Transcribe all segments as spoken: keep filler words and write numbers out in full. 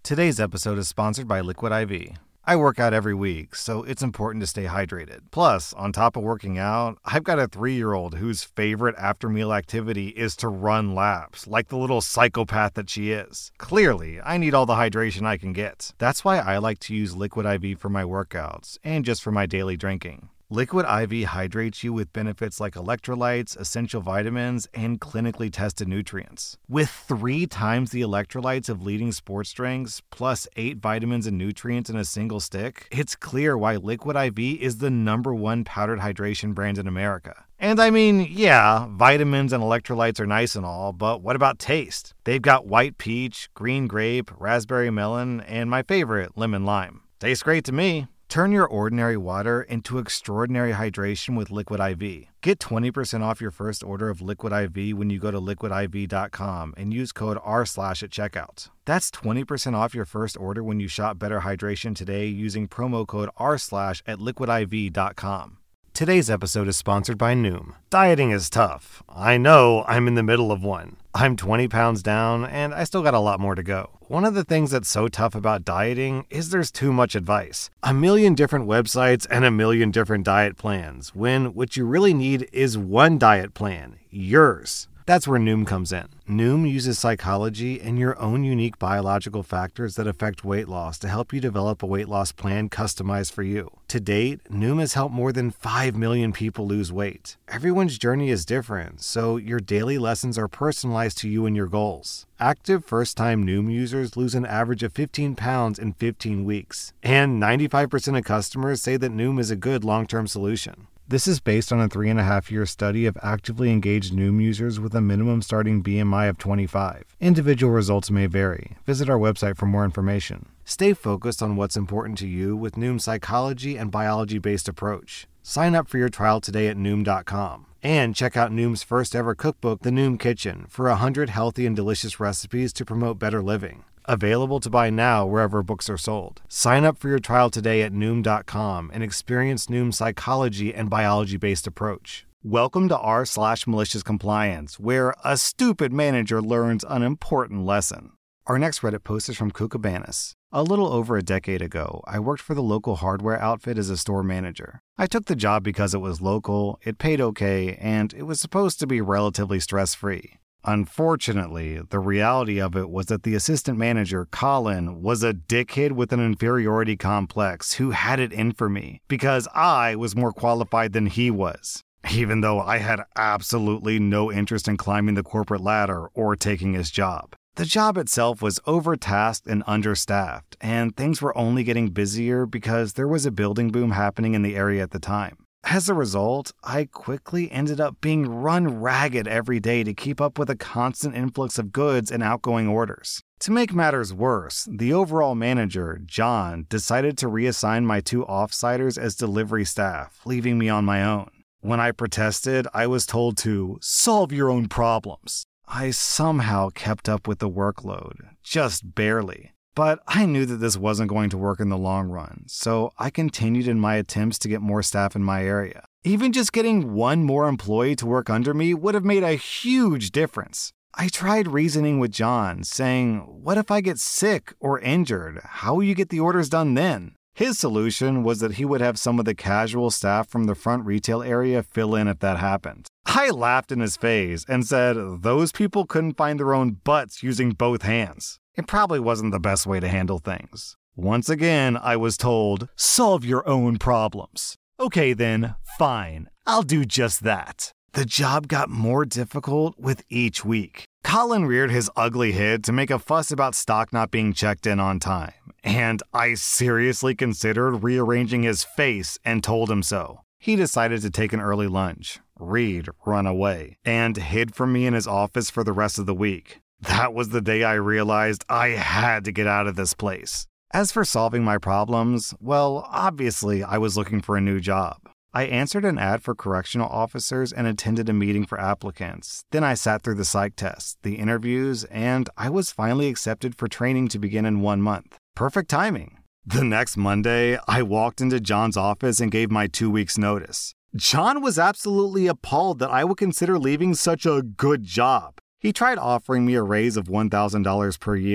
Today's episode is sponsored by Liquid I V. I work out every week, so it's important to stay hydrated. Plus, on top of working out, I've got a three-year-old whose favorite after-meal activity is to run laps, like the little psychopath that she is. Clearly, I need all the hydration I can get. That's why I like to use Liquid I V for my workouts, and just for my daily drinking. Liquid I V hydrates you with benefits like electrolytes, essential vitamins, and clinically tested nutrients. With three times the electrolytes of leading sports drinks, plus eight vitamins and nutrients in a single stick, it's clear why Liquid I V is the number one powdered hydration brand in America. And I mean, yeah, vitamins and electrolytes are nice and all, but what about taste? They've got white peach, green grape, raspberry melon, and my favorite, lemon lime. Tastes great to me. Turn your ordinary water into extraordinary hydration with Liquid I V. Get twenty percent off your first order of Liquid I V when you go to liquid I V dot com and use code R slash at checkout. That's twenty percent off your first order when you shop Better Hydration today using promo code R slash at liquid I V dot com. Today's episode is sponsored by Noom. Dieting is tough. I know, I'm in the middle of one. I'm twenty pounds down, and I still got a lot more to go. One of the things that's so tough about dieting is there's too much advice. A million different websites and a million different diet plans, when what you really need is one diet plan, yours. That's where Noom comes in. Noom uses psychology and your own unique biological factors that affect weight loss to help you develop a weight loss plan customized for you. To date, Noom has helped more than five million people lose weight. Everyone's journey is different, so your daily lessons are personalized to you and your goals. Active first-time Noom users lose an average of fifteen pounds in fifteen weeks. And ninety-five percent of customers say that Noom is a good long-term solution. This is based on a three and a half year study of actively engaged Noom users with a minimum starting B M I of twenty-five. Individual results may vary. Visit our website for more information. Stay focused on what's important to you with Noom's psychology and biology-based approach. Sign up for your trial today at Noom dot com. And check out Noom's first ever cookbook, The Noom Kitchen, for one hundred healthy and delicious recipes to promote better living. Available to buy now wherever books are sold. Sign up for your trial today at Noom dot com and experience Noom's psychology and biology-based approach. Welcome to r slash malicious compliance, where a stupid manager learns an important lesson. Our next Reddit post is from Kookabannis. A little over a decade ago, I worked for the local hardware outfit as a store manager. I took the job because it was local, it paid okay, and it was supposed to be relatively stress-free. Unfortunately, the reality of it was that the assistant manager, Colin, was a dickhead with an inferiority complex who had it in for me because I was more qualified than he was, even though I had absolutely no interest in climbing the corporate ladder or taking his job. The job itself was overtasked and understaffed, and things were only getting busier because there was a building boom happening in the area at the time. As a result, I quickly ended up being run ragged every day to keep up with a constant influx of goods and outgoing orders. To make matters worse, the overall manager, John, decided to reassign my two off-siters as delivery staff, leaving me on my own. When I protested, I was told to solve your own problems. I somehow kept up with the workload, just barely. But I knew that this wasn't going to work in the long run, so I continued in my attempts to get more staff in my area. Even just getting one more employee to work under me would have made a huge difference. I tried reasoning with John, saying, what if I get sick or injured? How will you get the orders done then? His solution was that he would have some of the casual staff from the front retail area fill in if that happened. I laughed in his face and said those people couldn't find their own butts using both hands. It probably wasn't the best way to handle things. Once again, I was told, solve your own problems. Okay then, fine, I'll do just that. The job got more difficult with each week. Colin reared his ugly head to make a fuss about stock not being checked in on time, and I seriously considered rearranging his face and told him so. He decided to take an early lunch, read, run away, and hid from me in his office for the rest of the week. That was the day I realized I had to get out of this place. As for solving my problems, well, obviously I was looking for a new job. I answered an ad for correctional officers and attended a meeting for applicants. Then I sat through the psych tests, the interviews, and I was finally accepted for training to begin in one month. Perfect timing. The next Monday, I walked into John's office and gave my two weeks' notice. John was absolutely appalled that I would consider leaving such a good job. He tried offering me a raise of one thousand dollars per year.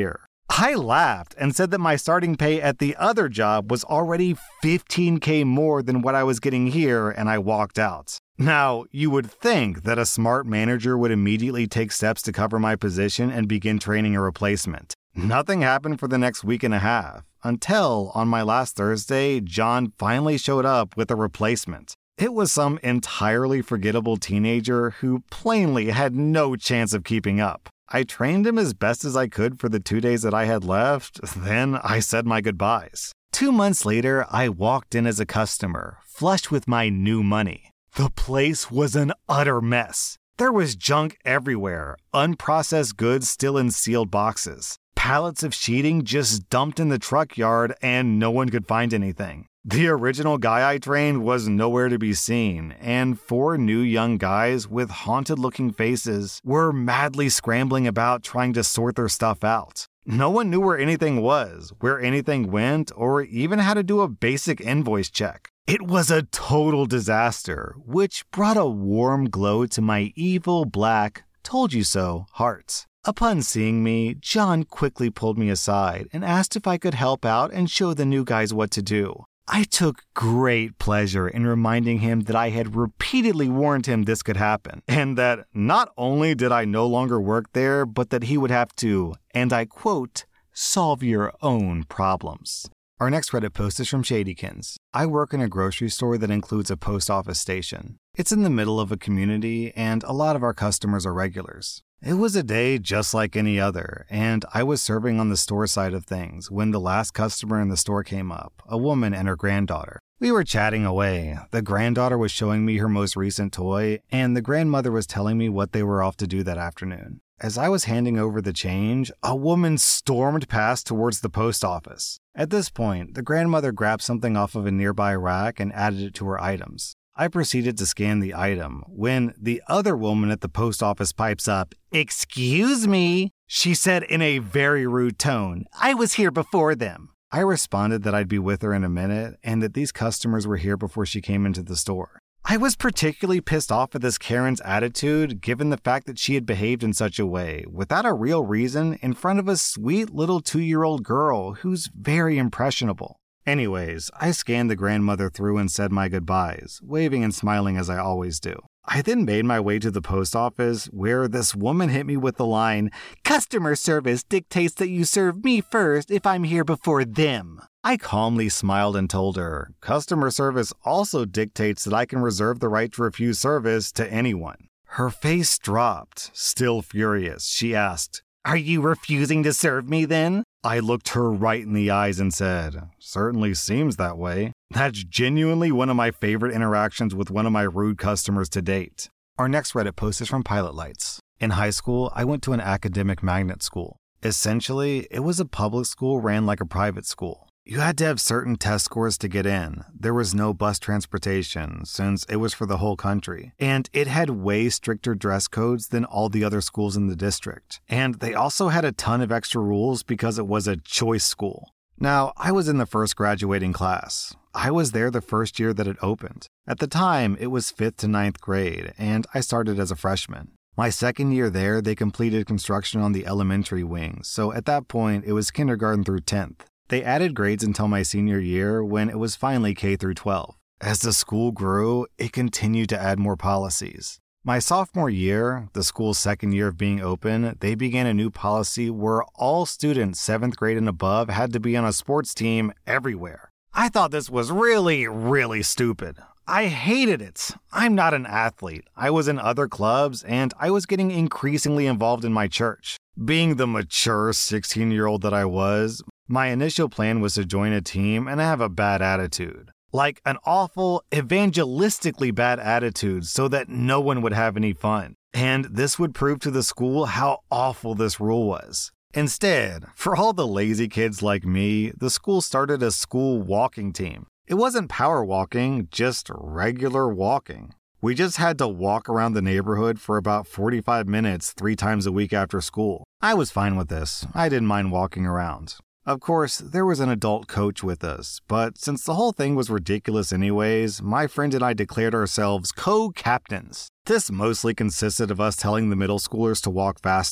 I laughed and said that my starting pay at the other job was already fifteen thousand more than what I was getting here, and I walked out. Now, you would think that a smart manager would immediately take steps to cover my position and begin training a replacement. Nothing happened for the next week and a half, until on my last Thursday, John finally showed up with a replacement. It was some entirely forgettable teenager who plainly had no chance of keeping up. I trained him as best as I could for the two days that I had left, then I said my goodbyes. Two months later, I walked in as a customer, flushed with my new money. The place was an utter mess. There was junk everywhere, unprocessed goods still in sealed boxes, pallets of sheeting just dumped in the truck yard, and no one could find anything. The original guy I trained was nowhere to be seen, and four new young guys with haunted-looking faces were madly scrambling about trying to sort their stuff out. No one knew where anything was, where anything went, or even how to do a basic invoice check. It was a total disaster, which brought a warm glow to my evil, black, told-you-so heart. Upon seeing me, John quickly pulled me aside and asked if I could help out and show the new guys what to do. I took great pleasure in reminding him that I had repeatedly warned him this could happen, and that not only did I no longer work there, but that he would have to, and I quote, solve your own problems. Our next Reddit post is from Shadykins. I work in a grocery store that includes a post office station. It's in the middle of a community, and a lot of our customers are regulars. It was a day just like any other, and I was serving on the store side of things when the last customer in the store came up, a woman and her granddaughter. We were chatting away. The granddaughter was showing me her most recent toy, and the grandmother was telling me what they were off to do that afternoon. As I was handing over the change, a woman stormed past towards the post office. At this point, the grandmother grabbed something off of a nearby rack and added it to her items. I proceeded to scan the item when the other woman at the post office pipes up, "Excuse me," she said in a very rude tone. "I was here before them." I responded that I'd be with her in a minute and that these customers were here before she came into the store. I was particularly pissed off at this Karen's attitude given the fact that she had behaved in such a way, without a real reason, in front of a sweet little two-year-old girl who's very impressionable. Anyways, I scanned the grandmother through and said my goodbyes, waving and smiling as I always do. I then made my way to the post office, where this woman hit me with the line, "Customer service dictates that you serve me first if I'm here before them." I calmly smiled and told her, "Customer service also dictates that I can reserve the right to refuse service to anyone." Her face dropped. Still furious, she asked, "Are you refusing to serve me then?" I looked her right in the eyes and said, "Certainly seems that way." That's genuinely one of my favorite interactions with one of my rude customers to date. Our next Reddit post is from Pilot Lights. In high school, I went to an academic magnet school. Essentially, it was a public school ran like a private school. You had to have certain test scores to get in. There was no bus transportation, since it was for the whole country. And it had way stricter dress codes than all the other schools in the district. And they also had a ton of extra rules because it was a choice school. Now, I was in the first graduating class. I was there the first year that it opened. At the time, it was fifth to ninth grade, and I started as a freshman. My second year there, they completed construction on the elementary wing, so at that point, it was kindergarten through tenth. They added grades until my senior year when it was finally K through twelve. As the school grew, it continued to add more policies. My sophomore year, the school's second year of being open, they began a new policy where all students seventh grade and above had to be on a sports team everywhere. I thought this was really, really stupid. I hated it. I'm not an athlete. I was in other clubs, and I was getting increasingly involved in my church. Being the mature sixteen-year-old that I was, my initial plan was to join a team and have a bad attitude. Like an awful, evangelistically bad attitude so that no one would have any fun. And this would prove to the school how awful this rule was. Instead, for all the lazy kids like me, the school started a school walking team. It wasn't power walking, just regular walking. We just had to walk around the neighborhood for about forty-five minutes three times a week after school. I was fine with this. I didn't mind walking around. Of course, there was an adult coach with us, but since the whole thing was ridiculous anyways, my friend and I declared ourselves co-captains. This mostly consisted of us telling the middle schoolers to walk faster.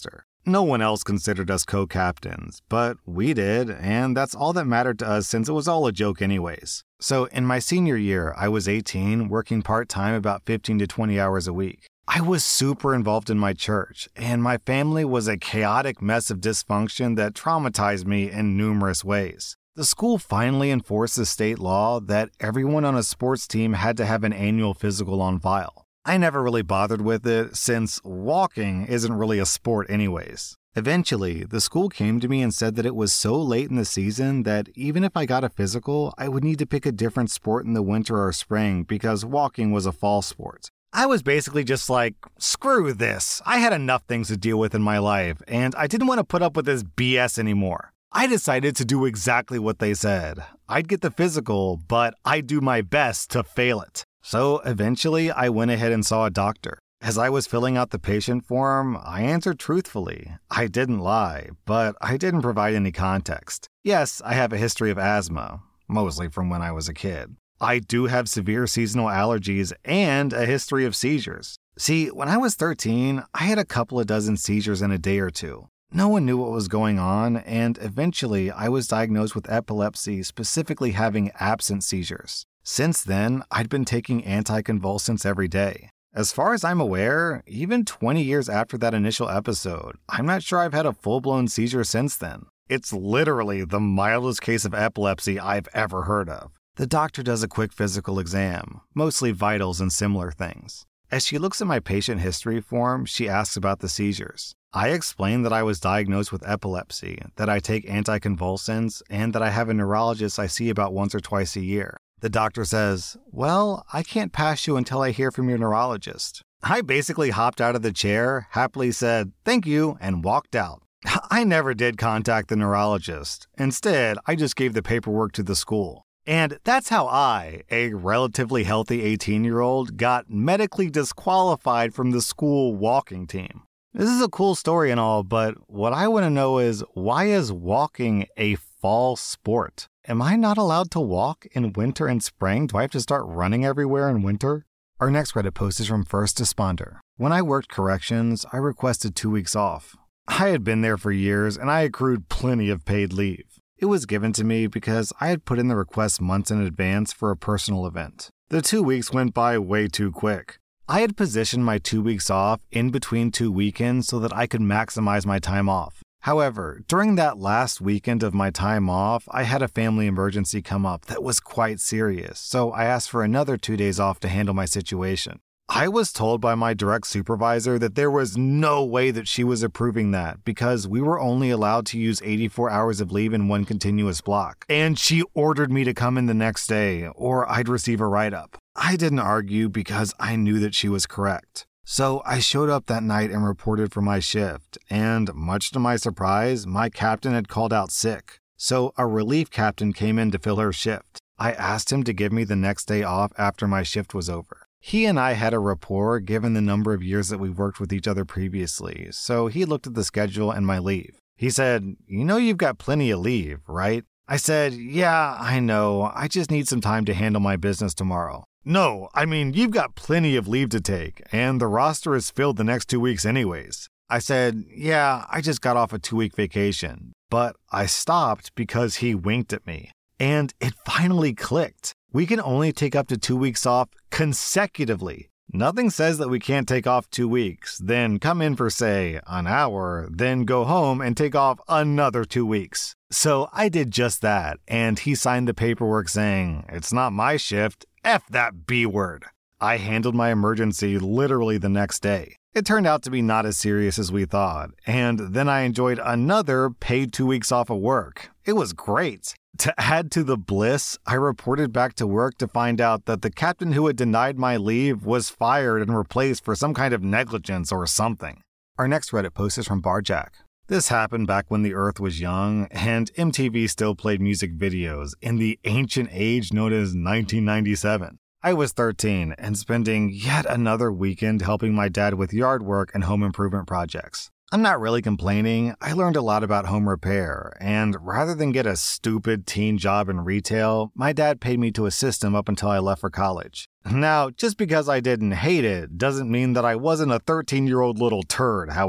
No one else considered us co-captains, but we did, and that's all that mattered to us since it was all a joke anyways. So in my senior year, I was eighteen, working part-time about fifteen to twenty hours a week. I was super involved in my church, and my family was a chaotic mess of dysfunction that traumatized me in numerous ways. The school finally enforced the state law that everyone on a sports team had to have an annual physical on file. I never really bothered with it since walking isn't really a sport anyways. Eventually, the school came to me and said that it was so late in the season that even if I got a physical, I would need to pick a different sport in the winter or spring because walking was a fall sport. I was basically just like, screw this. I had enough things to deal with in my life, and I didn't want to put up with this B S anymore. I decided to do exactly what they said. I'd get the physical, but I'd do my best to fail it. So eventually, I went ahead and saw a doctor. As I was filling out the patient form, I answered truthfully. I didn't lie, but I didn't provide any context. Yes, I have a history of asthma, mostly from when I was a kid. I do have severe seasonal allergies and a history of seizures. See, when I was thirteen, I had a couple of dozen seizures in a day or two. No one knew what was going on, and eventually I was diagnosed with epilepsy, specifically having absent seizures. Since then, I'd been taking anticonvulsants every day. As far as I'm aware, even twenty years after that initial episode, I'm not sure I've had a full-blown seizure since then. It's literally the mildest case of epilepsy I've ever heard of. The doctor does a quick physical exam, mostly vitals and similar things. As she looks at my patient history form, she asks about the seizures. I explain that I was diagnosed with epilepsy, that I take anticonvulsants, and that I have a neurologist I see about once or twice a year. The doctor says, well, I can't pass you until I hear from your neurologist. I basically hopped out of the chair, happily said, thank you, and walked out. I never did contact the neurologist. Instead, I just gave the paperwork to the school. And that's how I, a relatively healthy eighteen-year-old, got medically disqualified from the school walking team. This is a cool story and all, but what I want to know is, why is walking a fall sport? Am I not allowed to walk in winter and spring? Do I have to start running everywhere in winter? Our next Reddit post is from First Desponder. When I worked corrections, I requested two weeks off. I had been there for years, and I accrued plenty of paid leave. It was given to me because I had put in the request months in advance for a personal event. The two weeks went by way too quick. I had positioned my two weeks off in between two weekends so that I could maximize my time off. However, during that last weekend of my time off, I had a family emergency come up that was quite serious, so I asked for another two days off to handle my situation. I was told by my direct supervisor that there was no way that she was approving that because we were only allowed to use eighty-four hours of leave in one continuous block. And she ordered me to come in the next day or I'd receive a write-up. I didn't argue because I knew that she was correct. So I showed up that night and reported for my shift. And much to my surprise, my captain had called out sick. So a relief captain came in to fill her shift. I asked him to give me the next day off after my shift was over. He and I had a rapport given the number of years that we worked with each other previously, so he looked at the schedule and my leave. He said, you know you've got plenty of leave, right? I said, yeah, I know. I just need some time to handle my business tomorrow. No, I mean, you've got plenty of leave to take, and the roster is filled the next two weeks anyways. I said, yeah, I just got off a two-week vacation. But I stopped because he winked at me. And it finally clicked. We can only take up to two weeks off consecutively. Nothing says that we can't take off two weeks, then come in for, say, an hour, then go home and take off another two weeks. So I did just that, and he signed the paperwork saying, it's not my shift, F that B word. I handled my emergency literally the next day. It turned out to be not as serious as we thought, and then I enjoyed another paid two weeks off of work. It was great. To add to the bliss, I reported back to work to find out that the captain who had denied my leave was fired and replaced for some kind of negligence or something. Our next Reddit post is from Barjack. This happened back when the Earth was young and M T V still played music videos in the ancient age known as nineteen ninety-seven. I was thirteen and spending yet another weekend helping my dad with yard work and home improvement projects. I'm not really complaining. I learned a lot about home repair, and rather than get a stupid teen job in retail, my dad paid me to assist him up until I left for college. Now, just because I didn't hate it doesn't mean that I wasn't a thirteen-year-old little turd, however.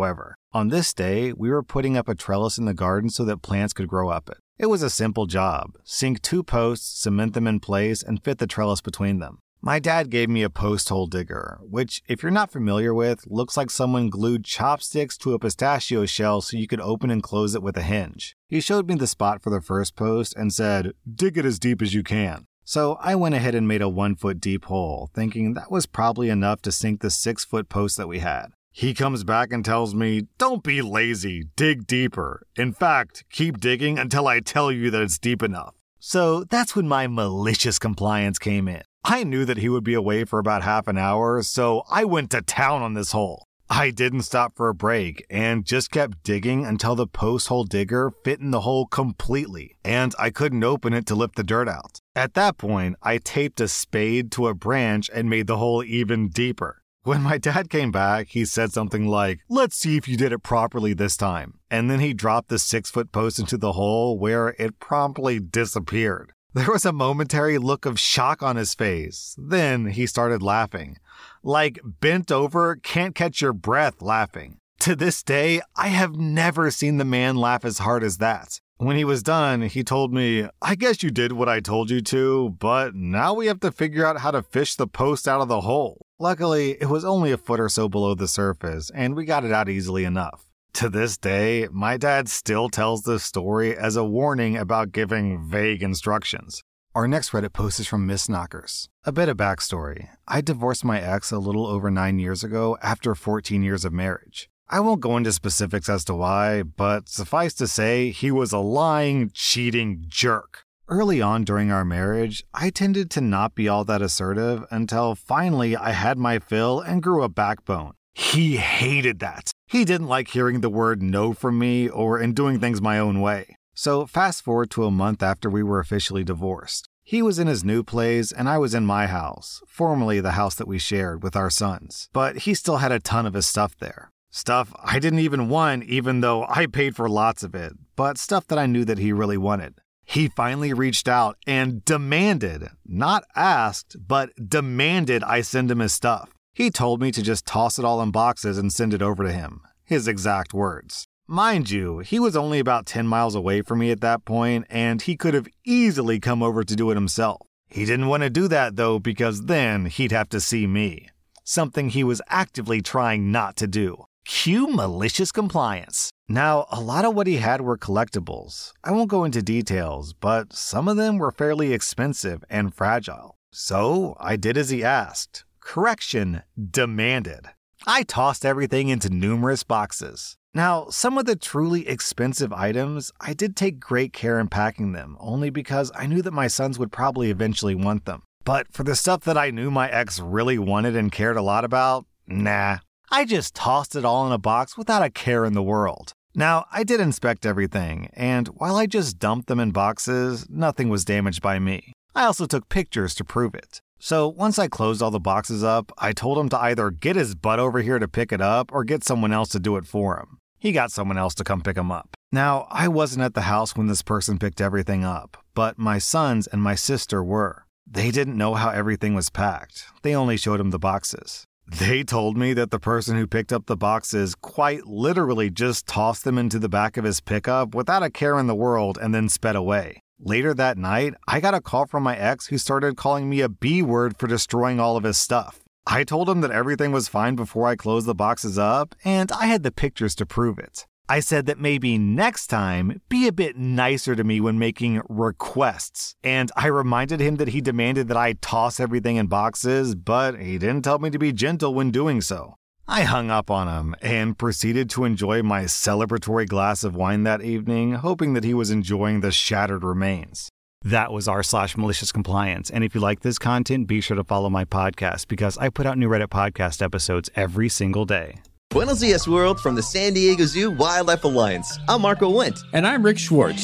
On this day, we were putting up a trellis in the garden so that plants could grow up it. It was a simple job. Sink two posts, cement them in place, and fit the trellis between them. My dad gave me a post hole digger, which, if you're not familiar with, looks like someone glued chopsticks to a pistachio shell so you could open and close it with a hinge. He showed me the spot for the first post and said, "Dig it as deep as you can." So I went ahead and made a one-foot deep hole, thinking that was probably enough to sink the six-foot post that we had. He comes back and tells me, "Don't be lazy, dig deeper. In fact, keep digging until I tell you that it's deep enough." So that's when my malicious compliance came in. I knew that he would be away for about half an hour, so I went to town on this hole. I didn't stop for a break and just kept digging until the post hole digger fit in the hole completely, and I couldn't open it to lift the dirt out. At that point, I taped a spade to a branch and made the hole even deeper. When my dad came back, he said something like, "Let's see if you did it properly this time." And then he dropped the six-foot post into the hole where it promptly disappeared. There was a momentary look of shock on his face. Then he started laughing. Like bent over, can't catch your breath laughing. To this day, I have never seen the man laugh as hard as that. When he was done, he told me, "I guess you did what I told you to, but now we have to figure out how to fish the post out of the hole." Luckily, it was only a foot or so below the surface, and we got it out easily enough. To this day, my dad still tells this story as a warning about giving vague instructions. Our next Reddit post is from Miss Knockers. A bit of backstory. I divorced my ex a little over nine years ago after fourteen years of marriage. I won't go into specifics as to why, but suffice to say, he was a lying, cheating jerk. Early on during our marriage, I tended to not be all that assertive until finally I had my fill and grew a backbone. He hated that. He didn't like hearing the word no from me or in doing things my own way. So fast forward to a month after we were officially divorced. He was in his new place and I was in my house, formerly the house that we shared with our sons. But he still had a ton of his stuff there. Stuff I didn't even want, even though I paid for lots of it, but stuff that I knew that he really wanted. He finally reached out and demanded, not asked, but demanded I send him his stuff. He told me to just toss it all in boxes and send it over to him. His exact words. Mind you, he was only about ten miles away from me at that point, and he could have easily come over to do it himself. He didn't want to do that though, because then he'd have to see me. Something he was actively trying not to do. Cue malicious compliance. Now, a lot of what he had were collectibles. I won't go into details, but some of them were fairly expensive and fragile. So I did as he asked. Correction, demanded. I tossed everything into numerous boxes. Now, some of the truly expensive items, I did take great care in packing them, only because I knew that my sons would probably eventually want them. But for the stuff that I knew my ex really wanted and cared a lot about, nah. I just tossed it all in a box without a care in the world. Now, I did inspect everything, and while I just dumped them in boxes, nothing was damaged by me. I also took pictures to prove it. So once I closed all the boxes up, I told him to either get his butt over here to pick it up or get someone else to do it for him. He got someone else to come pick him up. Now, I wasn't at the house when this person picked everything up, but my sons and my sister were. They didn't know how everything was packed. They only showed him the boxes. They told me that the person who picked up the boxes quite literally just tossed them into the back of his pickup without a care in the world and then sped away. Later that night, I got a call from my ex who started calling me a B word for destroying all of his stuff. I told him that everything was fine before I closed the boxes up, and I had the pictures to prove it. I said that maybe next time, be a bit nicer to me when making requests. And I reminded him that he demanded that I toss everything in boxes, but he didn't tell me to be gentle when doing so. I hung up on him and proceeded to enjoy my celebratory glass of wine that evening, hoping that he was enjoying the shattered remains. That was r slash malicious compliance. And if you like this content, be sure to follow my podcast because I put out new Reddit podcast episodes every single day. Buenos dias, world, from the San Diego Zoo Wildlife Alliance. I'm Marco Wendt. And I'm Rick Schwartz.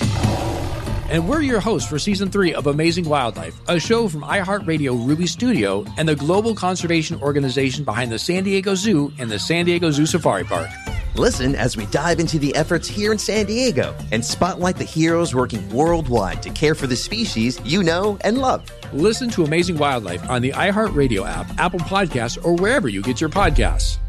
And we're your hosts for Season three of Amazing Wildlife, a show from iHeartRadio Ruby Studio and the global conservation organization behind the San Diego Zoo and the San Diego Zoo Safari Park. Listen as we dive into the efforts here in San Diego and spotlight the heroes working worldwide to care for the species you know and love. Listen to Amazing Wildlife on the iHeartRadio app, Apple Podcasts, or wherever you get your podcasts.